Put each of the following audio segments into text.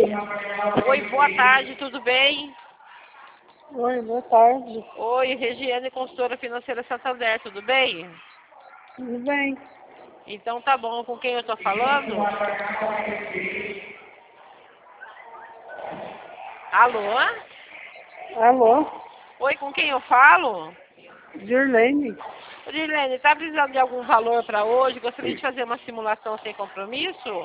Oi, boa tarde, tudo bem? Oi, boa tarde. Oi, Regiane, consultora financeira Santander, tudo bem? Tudo bem? Então tá bom, com quem eu tô falando? Alô? Alô? Oi, com quem eu falo? Dirlene? Dilene, tá precisando de algum valor para hoje? Gostaria de fazer uma simulação sem compromisso?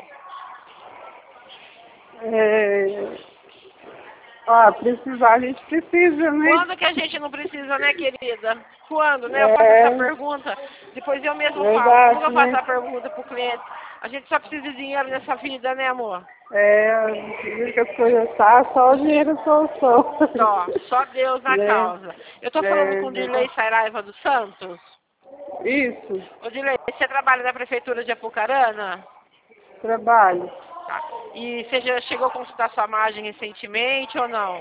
Precisar, a gente precisa, né? Quando que a gente não precisa, né, querida? Quando, né? Eu faço essa É pergunta, depois eu mesmo falo. Como que verdade, eu faço né? a pergunta pro cliente? A gente só precisa de dinheiro nessa vida, né, amor? Do que as coisas tá, só o dinheiro é solução. Só Deus na Né? causa. Eu tô falando com o Dirley Saraiva dos Santos. Isso, Ô, Dirley, você trabalha na prefeitura de Apucarana? trabalho. Tá. E você já chegou a consultar sua margem recentemente ou não?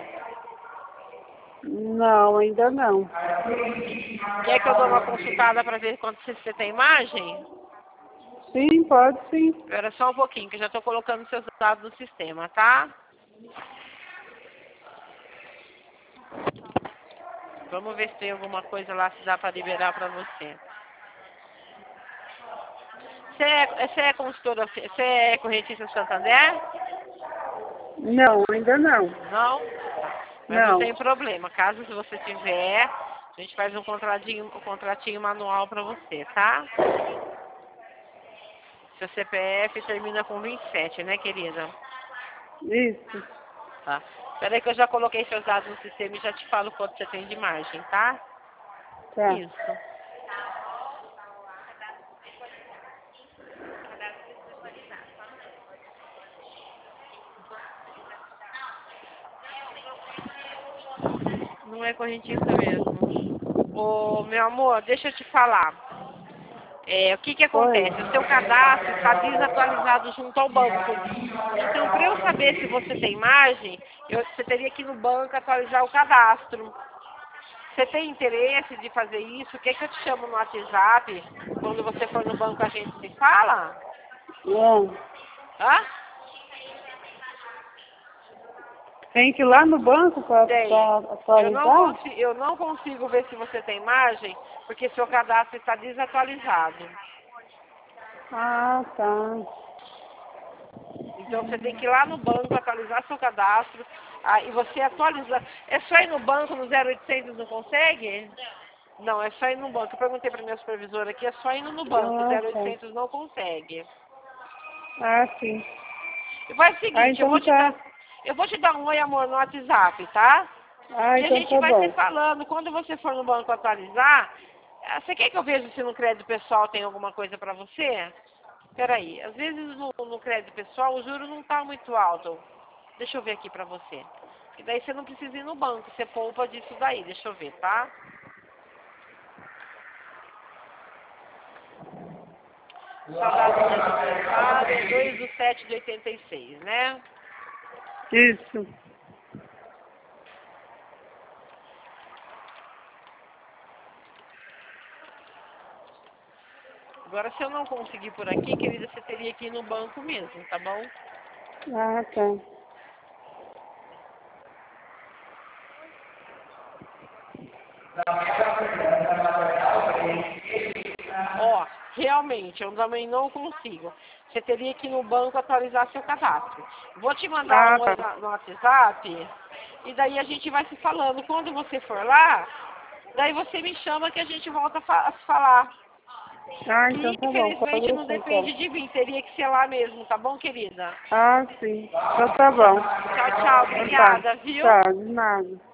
Não, ainda não. Quer que eu dou uma consultada para ver quanto você tem margem? Sim, pode sim. Espera só um pouquinho, que eu já estou colocando seus dados no sistema, tá? Vamos ver se tem alguma coisa lá, se dá para liberar para você. Você é consultora, você é correntista Santander? Não, ainda não. Não? Mas não Não. tem problema. Caso se você tiver, a gente faz um contratinho manual para você, tá? Seu CPF termina com 27, né, querida? Isso. Tá. Espera aí que eu já coloquei seus dados no sistema e já te falo quanto você tem de margem, tá? Tá. Isso. Não é correntista mesmo. Ô, meu amor, deixa eu te falar. O que que Oi. acontece? O seu cadastro está desatualizado junto ao banco. Então, para eu saber se você tem margem, você teria que ir no banco atualizar o cadastro. Você tem interesse de fazer isso? Quer que eu te chamo no WhatsApp? Quando você for no banco, a gente se fala? Hã? Tem que ir lá no banco para Tem. atualizar? Eu não consigo ver se você tem margem, porque seu cadastro está desatualizado. Ah, tá. Então você tem que ir lá no banco atualizar seu cadastro. E você atualiza. É só ir no banco no 0800 não consegue? Não, é só ir no banco. Eu perguntei para minha supervisora aqui, é só indo no banco. Ah, tá. 0800 não consegue. Ah, sim. E faz o seguinte, Então tá. eu vou te dar um oi, amor, no WhatsApp, tá? E a Então gente tá vai se bom. falando. Quando você for no banco atualizar, você quer que eu veja se no crédito pessoal tem alguma coisa para você? Peraí, às vezes no crédito pessoal o juro não está muito alto. Deixa eu ver aqui para você. E daí você não precisa ir no banco, você poupa disso daí. Deixa eu ver, tá? Sua data de aniversário é 2/7/86, né? Isso. Agora, se eu não conseguir por aqui, querida, você teria que ir no banco mesmo, tá bom? Ah, tá. Ó, realmente, eu também não consigo. Você teria que ir no banco atualizar seu cadastro. Vou te mandar Ah, um oi tá. no WhatsApp e daí a gente vai se falando. Quando você for lá, daí você me chama que a gente volta a se falar. Ah, então Que tá bom. Pode infelizmente não deixar então. depende de mim, teria que ser lá mesmo, tá bom, querida? Ah, sim. Então tá bom. Tchau, tchau, Então tá. obrigada, viu? Tchau, de nada.